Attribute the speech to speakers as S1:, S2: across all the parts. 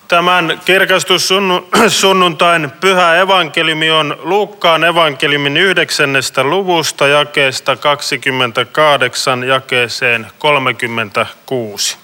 S1: Tämän kirkastussunnuntain pyhä evankeliumi on Luukkaan evankeliumin 9. luvusta jakeesta 28 jakeeseen 36.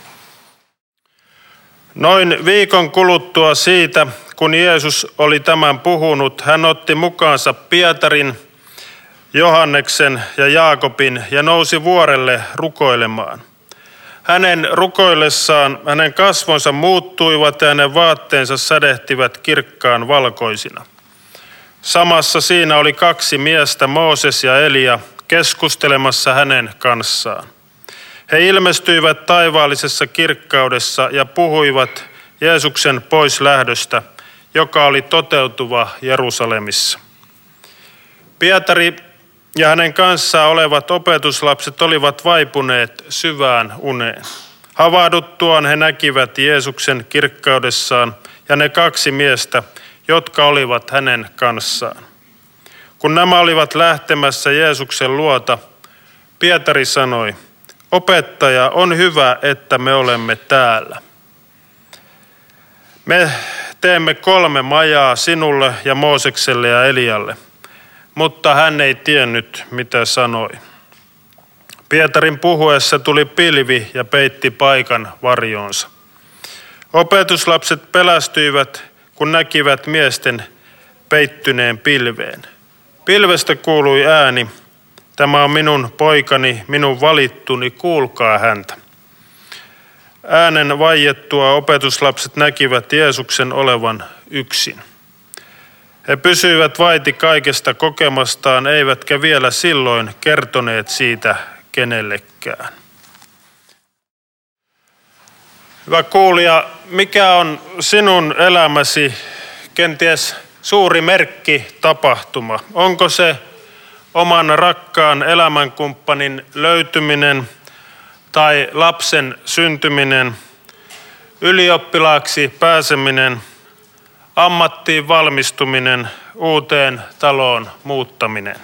S1: Noin viikon kuluttua siitä, kun Jeesus oli tämän puhunut, hän otti mukaansa Pietarin, Johanneksen ja Jaakobin ja nousi vuorelle rukoilemaan. Hänen rukoillessaan hänen kasvonsa muuttuivat ja hänen vaatteensa sädehtivät kirkkaan valkoisina. Samassa siinä oli 2 miestä, Mooses ja Elia, keskustelemassa hänen kanssaan. He ilmestyivät taivaallisessa kirkkaudessa ja puhuivat Jeesuksen poislähdöstä, joka oli toteutuva Jerusalemissa. Pietari ja hänen kanssaan olevat opetuslapset olivat vaipuneet syvään uneen. Havahduttuaan he näkivät Jeesuksen kirkkaudessaan ja ne 2 miestä, jotka olivat hänen kanssaan. Kun nämä olivat lähtemässä Jeesuksen luota, Pietari sanoi: "Opettaja, on hyvä, että me olemme täällä. Me teemme 3 majaa sinulle ja Moosekselle ja Elialle." Mutta hän ei tiennyt, mitä sanoi. Pietarin puhuessa tuli pilvi ja peitti paikan varjoonsa. Opetuslapset pelästyivät, kun näkivät miesten peittyneen pilveen. Pilvestä kuului ääni: "Tämä on minun poikani, minun valittuni, kuulkaa häntä." Äänen vaiettua opetuslapset näkivät Jeesuksen olevan yksin. He pysyivät vaiti kaikesta kokemastaan, eivätkä vielä silloin kertoneet siitä kenellekään. Hyvä kuulija, mikä on sinun elämäsi kenties suuri merkki tapahtuma? Onko se oman rakkaan elämänkumppanin löytyminen tai lapsen syntyminen, ylioppilaaksi pääseminen, ammattiin valmistuminen, uuteen taloon muuttaminen?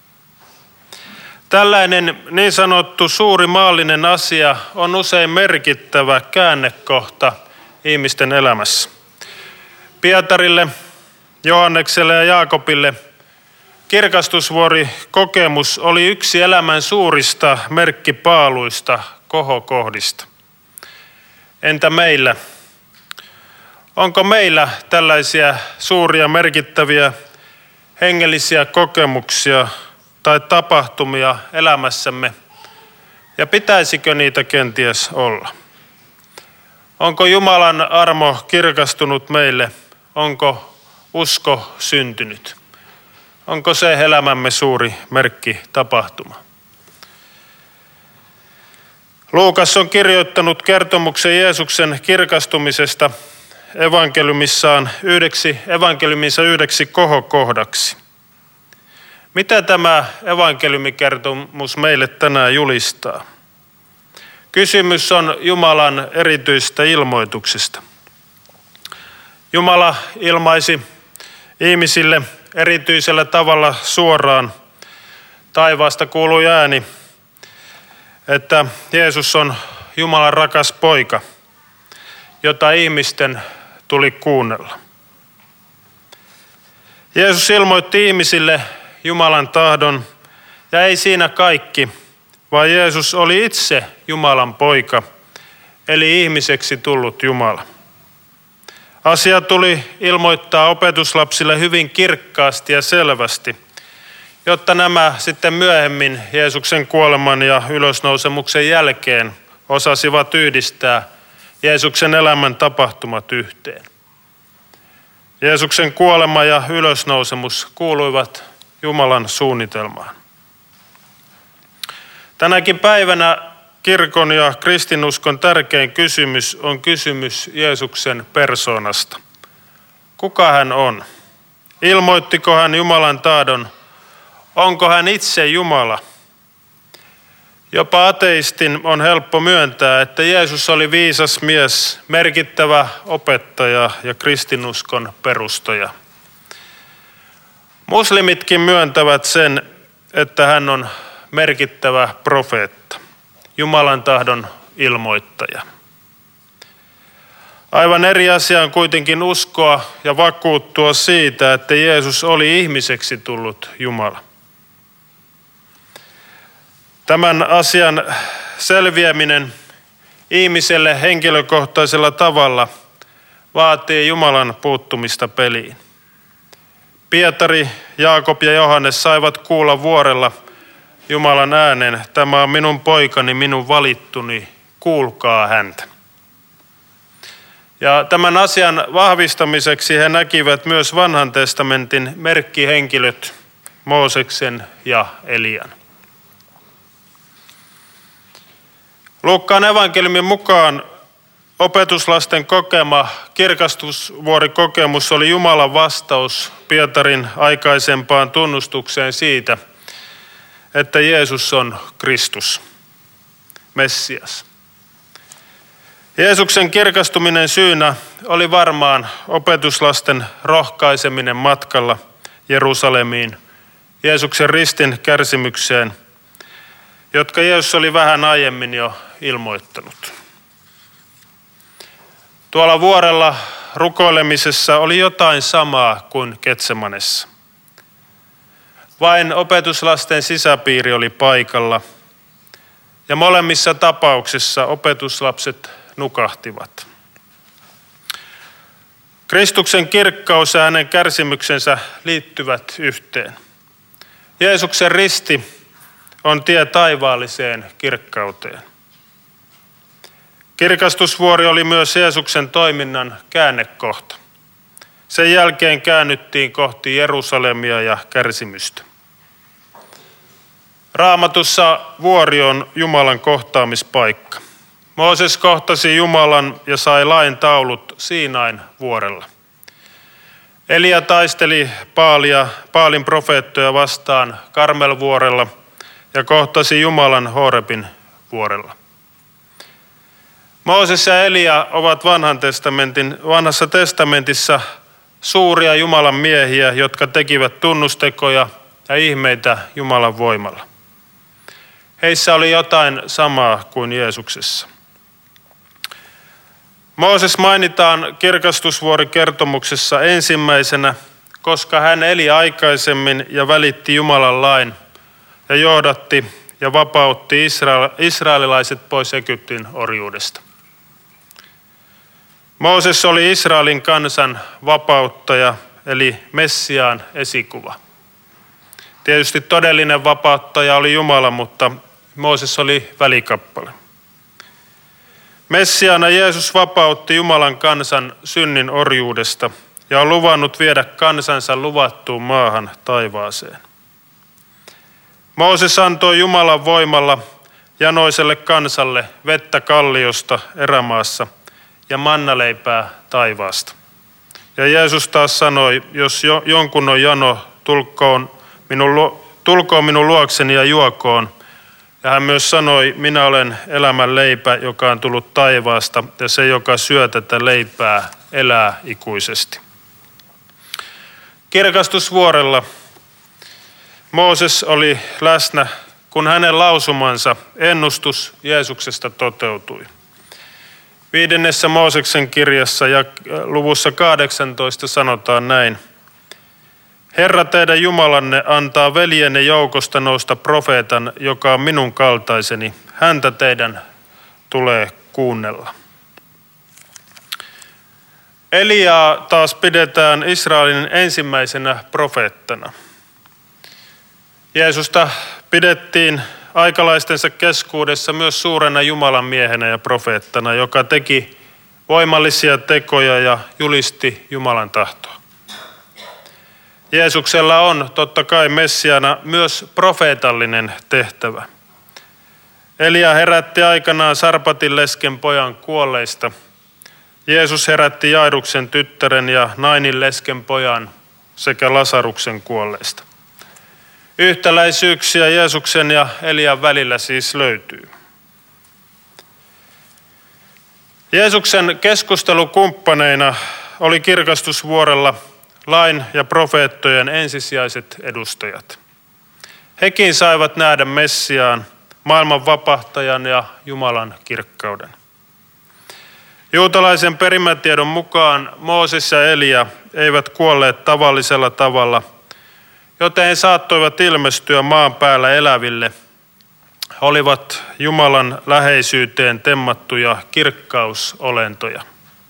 S1: Tällainen niin sanottu suuri maallinen asia on usein merkittävä käännekohta ihmisten elämässä. Pietarille, Johannekselle ja Jaakobille kirkastusvuorikokemus oli yksi elämän suurista merkkipaaluista, kohokohdista. Entä meillä? Onko meillä tällaisia suuria merkittäviä hengellisiä kokemuksia tai tapahtumia elämässämme, ja pitäisikö niitä kenties olla? Onko Jumalan armo kirkastunut meille? Onko usko syntynyt? Onko se elämämme suuri merkkitapahtuma? Luukas on kirjoittanut kertomuksen Jeesuksen kirkastumisesta evankeliuminsa yhdeksi kohokohdaksi. Mitä tämä evankeliumikertomus meille tänään julistaa? Kysymys on Jumalan erityisestä ilmoituksesta. Jumala ilmaisi ihmisille erityisellä tavalla suoraan. Taivaasta kuului ääni, että Jeesus on Jumalan rakas poika, jota ihmisten tuli kuunnella. Jeesus ilmoitti ihmisille Jumalan tahdon, ja ei siinä kaikki, vaan Jeesus oli itse Jumalan poika, eli ihmiseksi tullut Jumala. Asia tuli ilmoittaa opetuslapsille hyvin kirkkaasti ja selvästi, jotta nämä sitten myöhemmin Jeesuksen kuoleman ja ylösnousemuksen jälkeen osasivat yhdistää Jeesuksen elämän tapahtumat yhteen. Jeesuksen kuolema ja ylösnousemus kuuluivat Jumalan suunnitelmaan. Tänäkin päivänä kirkon ja kristinuskon tärkein kysymys on kysymys Jeesuksen persoonasta. Kuka hän on? Ilmoittiko hän Jumalan tahdon? Onko hän itse Jumala? Jopa ateistin on helppo myöntää, että Jeesus oli viisas mies, merkittävä opettaja ja kristinuskon perustaja. Muslimitkin myöntävät sen, että hän on merkittävä profeetta, Jumalan tahdon ilmoittaja. Aivan eri asia on kuitenkin uskoa ja vakuuttua siitä, että Jeesus oli ihmiseksi tullut Jumala. Tämän asian selviäminen ihmiselle henkilökohtaisella tavalla vaatii Jumalan puuttumista peliin. Pietari, Jaakob ja Johannes saivat kuulla vuorella Jumalan äänen: "Tämä on minun poikani, minun valittuni, kuulkaa häntä." Ja tämän asian vahvistamiseksi he näkivät myös Vanhan testamentin merkkihenkilöt Mooseksen ja Elian. Luukkaan evankeliumin mukaan opetuslasten kokema kirkastusvuorikokemus oli Jumalan vastaus Pietarin aikaisempaan tunnustukseen siitä, että Jeesus on Kristus, Messias. Jeesuksen kirkastuminen syynä oli varmaan opetuslasten rohkaiseminen matkalla Jerusalemiin, Jeesuksen ristin kärsimykseen, jotka Jeesus oli vähän aiemmin jo ilmoittanut. Tuolla vuorella rukoilemisessa oli jotain samaa kuin Getsemanessa. Vain opetuslasten sisäpiiri oli paikalla, ja molemmissa tapauksissa opetuslapset nukahtivat. Kristuksen kirkkaus ja hänen kärsimyksensä liittyvät yhteen. Jeesuksen risti on tie taivaalliseen kirkkauteen. Kirkastusvuori oli myös Jeesuksen toiminnan käännekohta. Sen jälkeen käännyttiin kohti Jerusalemia ja kärsimystä. Raamatussa vuori on Jumalan kohtaamispaikka. Mooses kohtasi Jumalan ja sai lain taulut Siinain vuorella. Elia taisteli Baalin profeettoja vastaan Karmelvuorella ja kohtasi Jumalan Horebin vuorella. Mooses ja Elia ovat Vanhassa testamentissa suuria Jumalan miehiä, jotka tekivät tunnustekoja ja ihmeitä Jumalan voimalla. Heissä oli jotain samaa kuin Jeesuksessa. Mooses mainitaan kirkastusvuorikertomuksessa ensimmäisenä, koska hän eli aikaisemmin ja välitti Jumalan lain ja johdatti ja vapautti israelilaiset pois Egyptin orjuudesta. Mooses oli Israelin kansan vapauttaja, eli Messiaan esikuva. Tietysti todellinen vapauttaja oli Jumala, mutta Mooses oli välikappale. Messiaana Jeesus vapautti Jumalan kansan synnin orjuudesta ja on luvannut viedä kansansa luvattuun maahan taivaaseen. Mooses antoi Jumalan voimalla janoiselle kansalle vettä kalliosta erämaassa ja mannaleipää taivaasta. Ja Jeesus taas sanoi: "Jos jonkun on jano, tulkoon minun luokseni ja juokoon." Ja hän myös sanoi: "Minä olen elämän leipä, joka on tullut taivaasta, ja se, joka syö tätä leipää, elää ikuisesti." Kirkastusvuorella Mooses oli läsnä, kun hänen lausumansa ennustus Jeesuksesta toteutui. 5. Mooseksen kirjassa ja luvussa 18 sanotaan näin: "Herra teidän Jumalanne antaa veljenne joukosta nousta profeetan, joka on minun kaltaiseni. Häntä teidän tulee kuunnella." Eliaa taas pidetään Israelin ensimmäisenä profeettana. Jeesusta pidettiin aikalaistensa keskuudessa myös suurena Jumalan miehenä ja profeettana, joka teki voimallisia tekoja ja julisti Jumalan tahtoa. Jeesuksella on totta kai Messiaana myös profeetallinen tehtävä. Elia herätti aikanaan Sarpatin lesken pojan kuolleista. Jeesus herätti Jairuksen tyttären ja Nainin lesken pojan sekä Lasaruksen kuolleista. Yhtäläisyyksiä Jeesuksen ja Elian välillä siis löytyy. Jeesuksen keskustelukumppaneina oli kirkastusvuorella lain ja profeettojen ensisijaiset edustajat. Hekin saivat nähdä Messiaan, maailman vapahtajan ja Jumalan kirkkauden. Juutalaisen perimätiedon mukaan Mooses ja Elia eivät kuolleet tavallisella tavalla, joten he saattoivat ilmestyä maan päällä eläville. He olivat Jumalan läheisyyteen temmattuja kirkkausolentoja.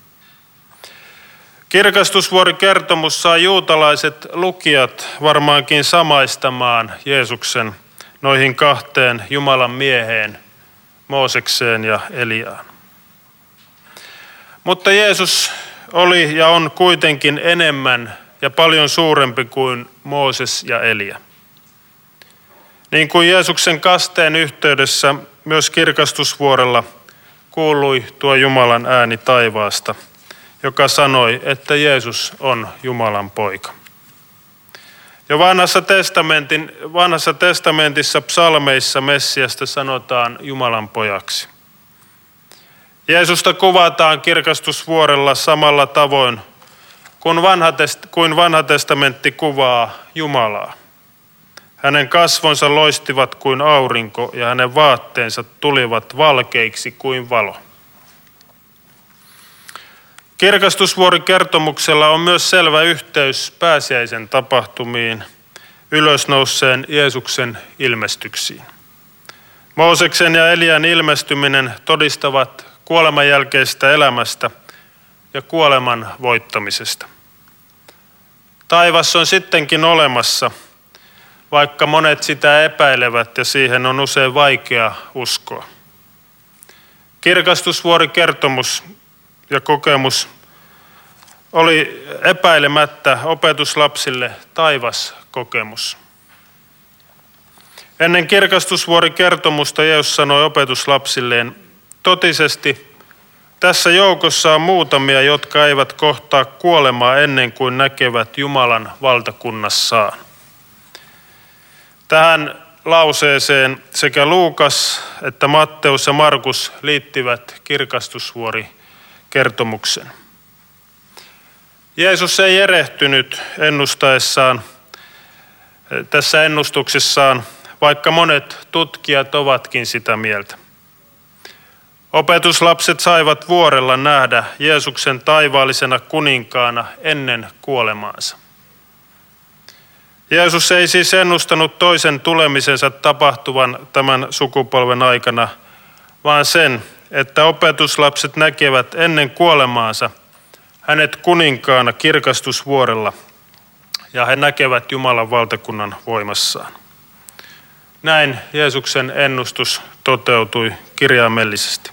S1: Kirkastusvuorikertomus saa juutalaiset lukijat varmaankin samaistamaan Jeesuksen noihin kahteen Jumalan mieheen, Moosekseen ja Eliaan. Mutta Jeesus oli ja on kuitenkin enemmän ja paljon suurempi kuin Mooses ja Elia. Niin kuin Jeesuksen kasteen yhteydessä myös kirkastusvuorella kuului tuo Jumalan ääni taivaasta, joka sanoi, että Jeesus on Jumalan poika. Jo vanhassa testamentissa psalmeissa Messiasta sanotaan Jumalan pojaksi. Jeesusta kuvataan kirkastusvuorella samalla tavoin kuin vanha testamentti kuvaa Jumalaa. Hänen kasvonsa loistivat kuin aurinko ja hänen vaatteensa tulivat valkeiksi kuin valo. Kirkastusvuorikertomuksella on myös selvä yhteys pääsiäisen tapahtumiin, ylösnouseen Jeesuksen ilmestyksiin. Mooseksen ja Elian ilmestyminen todistavat kuoleman jälkeisestä elämästä ja kuoleman voittamisesta. Taivas on sittenkin olemassa, vaikka monet sitä epäilevät ja siihen on usein vaikea uskoa. Kirkastusvuorikertomus ja kokemus oli epäilemättä opetuslapsille taivaskokemus. Ennen kirkastusvuorikertomusta Jeesus sanoi opetuslapsilleen, totisesti tässä joukossa on muutamia, jotka eivät kohtaa kuolemaa ennen kuin näkevät Jumalan valtakunnassaan. Tähän lauseeseen sekä Luukas että Matteus ja Markus liittivät kirkastusvuorikertomuksen. Jeesus ei erehtynyt ennustaessaan tässä ennustuksessaan, vaikka monet tutkijat ovatkin sitä mieltä. Opetuslapset saivat vuorella nähdä Jeesuksen taivaallisena kuninkaana ennen kuolemaansa. Jeesus ei siis ennustanut toisen tulemisensa tapahtuvan tämän sukupolven aikana, vaan sen, että opetuslapset näkevät ennen kuolemaansa hänet kuninkaana kirkastusvuorella ja he näkevät Jumalan valtakunnan voimassaan. Näin Jeesuksen ennustus toteutui kirjaimellisesti.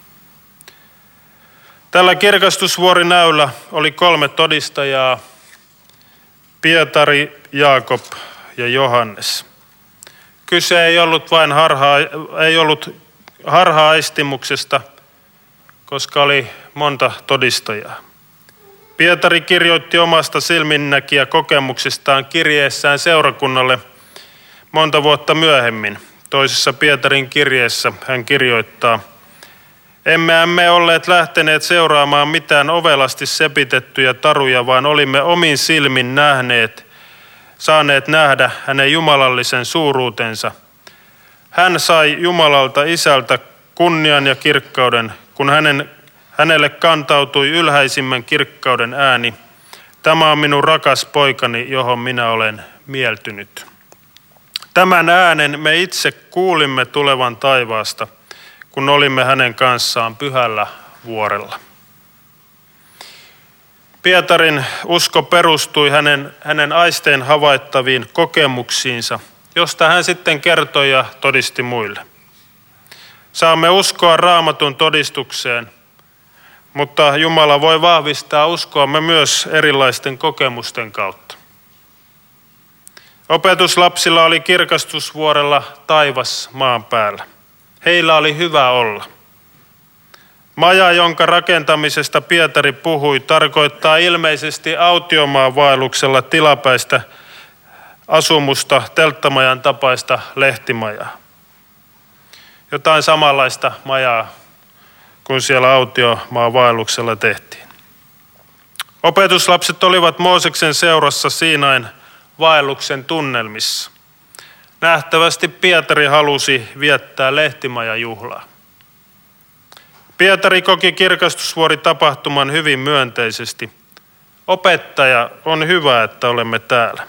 S1: Tällä kirkastusvuorinäyllä oli 3 todistajaa, Pietari, Jaakob ja Johannes. Kyse ei ollut harha-aistimuksesta, koska oli monta todistajaa. Pietari kirjoitti omasta silminnäkijä kokemuksestaan kirjeessään seurakunnalle monta vuotta myöhemmin. Toisessa Pietarin kirjeessä hän kirjoittaa, emme olleet lähteneet seuraamaan mitään ovelasti sepitettyjä taruja, vaan olimme omin silmin saaneet nähdä hänen jumalallisen suuruutensa. Hän sai Jumalalta Isältä kunnian ja kirkkauden, kun hänelle kantautui ylhäisimmän kirkkauden ääni. Tämä on minun rakas poikani, johon minä olen mieltynyt. Tämän äänen me itse kuulimme tulevan taivaasta, kun olimme hänen kanssaan pyhällä vuorella. Pietarin usko perustui hänen aisteen havaittaviin kokemuksiinsa, josta hän sitten kertoi ja todisti muille. Saamme uskoa Raamatun todistukseen, mutta Jumala voi vahvistaa uskoamme myös erilaisten kokemusten kautta. Opetuslapsilla oli kirkastusvuorella taivas maan päällä. Heillä oli hyvä olla. Maja, jonka rakentamisesta Pietari puhui, tarkoittaa ilmeisesti autiomaan vaelluksella tilapäistä asumusta, telttamajan tapaista lehtimajaa. Jotain samanlaista majaa kuin siellä autiomaan vaelluksella tehtiin. Opetuslapset olivat Mooseksen seurassa Siinain vaelluksen tunnelmissa. Nähtävästi Pietari halusi viettää lehtimajajuhlaa. Pietari koki kirkastusvuoritapahtuman hyvin myönteisesti. Opettaja, on hyvä, että olemme täällä.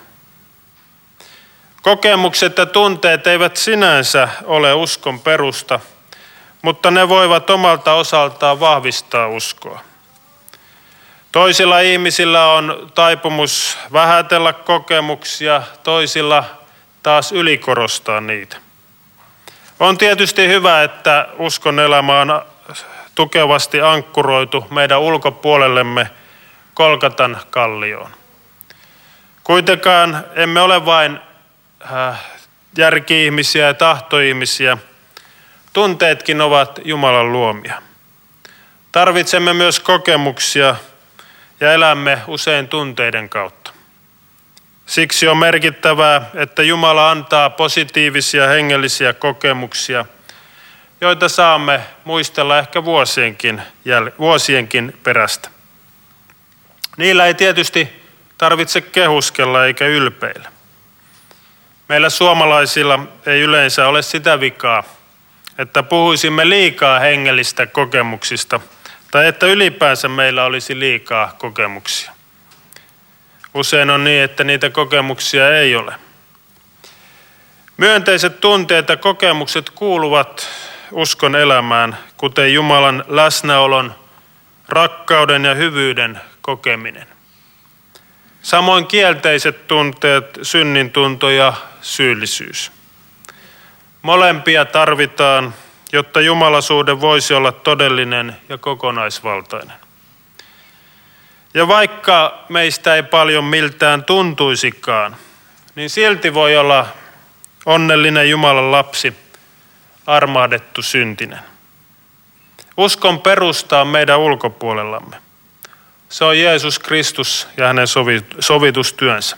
S1: Kokemukset ja tunteet eivät sinänsä ole uskon perusta, mutta ne voivat omalta osaltaan vahvistaa uskoa. Toisilla ihmisillä on taipumus vähätellä kokemuksia, toisilla taas ylikorostaa niitä. On tietysti hyvä, että uskon elämä on tukevasti ankkuroitu meidän ulkopuolellemme Golgatan kallioon. Kuitenkaan emme ole vain järki-ihmisiä ja tahtoihmisiä. Tunteetkin ovat Jumalan luomia. Tarvitsemme myös kokemuksia ja elämme usein tunteiden kautta. Siksi on merkittävää, että Jumala antaa positiivisia hengellisiä kokemuksia, joita saamme muistella ehkä vuosienkin perästä. Niillä ei tietysti tarvitse kehuskella eikä ylpeillä. Meillä suomalaisilla ei yleensä ole sitä vikaa, että puhuisimme liikaa hengellistä kokemuksista tai että ylipäänsä meillä olisi liikaa kokemuksia. Usein on niin, että niitä kokemuksia ei ole. Myönteiset tunteet ja kokemukset kuuluvat uskon elämään, kuten Jumalan läsnäolon, rakkauden ja hyvyyden kokeminen. Samoin kielteiset tunteet, synnintunto ja syyllisyys. Molempia tarvitaan, jotta jumalasuhde voisi olla todellinen ja kokonaisvaltainen. Ja vaikka meistä ei paljon miltään tuntuisikaan, niin silti voi olla onnellinen Jumalan lapsi, armahdettu syntinen. Uskon perusta on meidän ulkopuolellamme. Se on Jeesus Kristus ja hänen sovitustyönsä.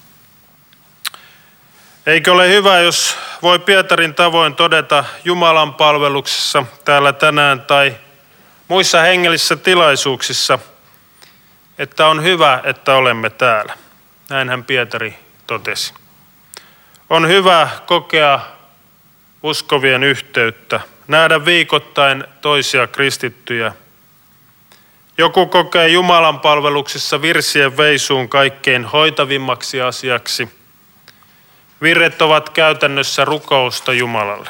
S1: Eikö ole hyvä, jos voi Pietarin tavoin todeta Jumalan palveluksessa täällä tänään tai muissa hengellisissä tilaisuuksissa, että on hyvä, että olemme täällä. Näinhän Pietari totesi. On hyvä kokea uskovien yhteyttä, nähdä viikoittain toisia kristittyjä. Joku kokee Jumalan palveluksessa virsien veisuun kaikkein hoitavimmaksi asiaksi. Virret ovat käytännössä rukousta Jumalalle.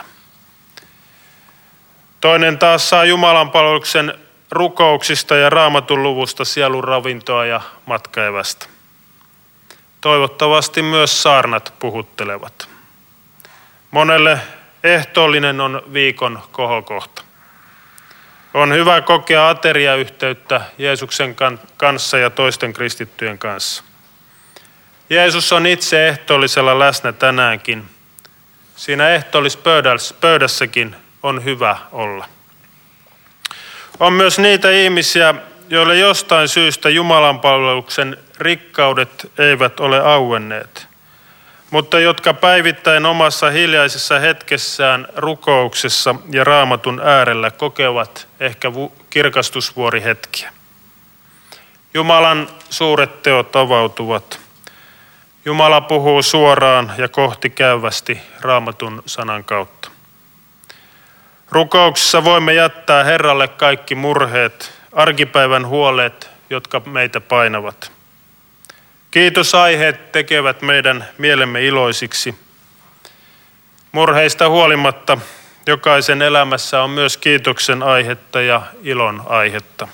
S1: Toinen taas saa Jumalan palveluksen rukouksista ja Raamatun luvusta sielun ravintoa ja matkaevästä. Toivottavasti myös saarnat puhuttelevat. Monelle ehtoollinen on viikon kohokohta. On hyvä kokea ateriayhteyttä Jeesuksen kanssa ja toisten kristittyjen kanssa. Jeesus on itse ehtoollisella läsnä tänäänkin. Siinä ehtoollispöydässäkin on hyvä olla. On myös niitä ihmisiä, joille jostain syystä Jumalan palveluksen rikkaudet eivät ole auenneet, mutta jotka päivittäin omassa hiljaisessa hetkessään rukouksessa ja Raamatun äärellä kokevat ehkä kirkastusvuorihetkiä. Jumalan suuret teot avautuvat. Jumala puhuu suoraan ja kohti käyvästi Raamatun sanan kautta. Rukouksessa voimme jättää Herralle kaikki murheet, arkipäivän huolet, jotka meitä painavat. Kiitosaiheet tekevät meidän mielemme iloisiksi. Murheista huolimatta jokaisen elämässä on myös kiitoksen aihetta ja ilon aihetta.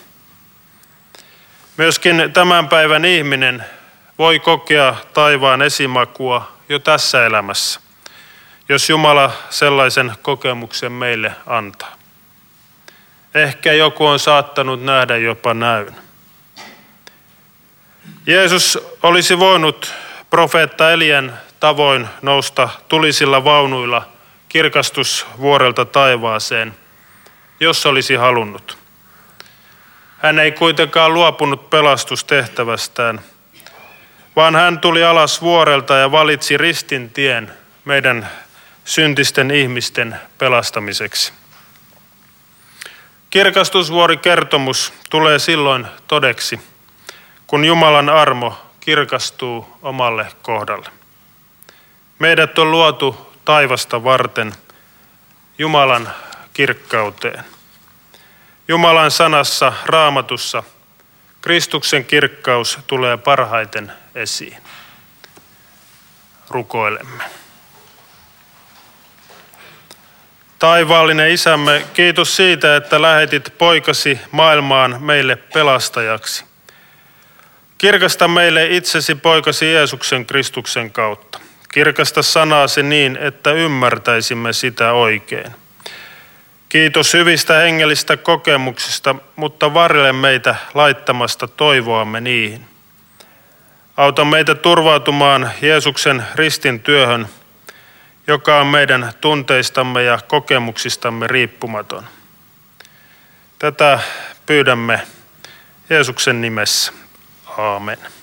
S1: Myöskin tämän päivän ihminen voi kokea taivaan esimakua jo tässä elämässä, jos Jumala sellaisen kokemuksen meille antaa. Ehkä joku on saattanut nähdä jopa näyn. Jeesus olisi voinut profeetta Elian tavoin nousta tulisilla vaunuilla kirkastusvuorelta taivaaseen, jos olisi halunnut. Hän ei kuitenkaan luopunut pelastustehtävästään, vaan hän tuli alas vuorelta ja valitsi ristin tien meidän syntisten ihmisten pelastamiseksi. Kirkastusvuorikertomus tulee silloin todeksi, kun Jumalan armo kirkastuu omalle kohdalle. Meidät on luotu taivasta varten Jumalan kirkkauteen. Jumalan sanassa, Raamatussa, Kristuksen kirkkaus tulee parhaiten esiin. Rukoilemme. Taivaallinen Isämme, kiitos siitä, että lähetit poikasi maailmaan meille pelastajaksi. Kirkasta meille itsesi poikasi Jeesuksen Kristuksen kautta. Kirkasta sanasi niin, että ymmärtäisimme sitä oikein. Kiitos hyvistä hengellistä kokemuksista, mutta varjele meitä laittamasta toivoamme niihin. Auta meitä turvautumaan Jeesuksen ristin työhön, joka on meidän tunteistamme ja kokemuksistamme riippumaton. Tätä pyydämme Jeesuksen nimessä. Aamen.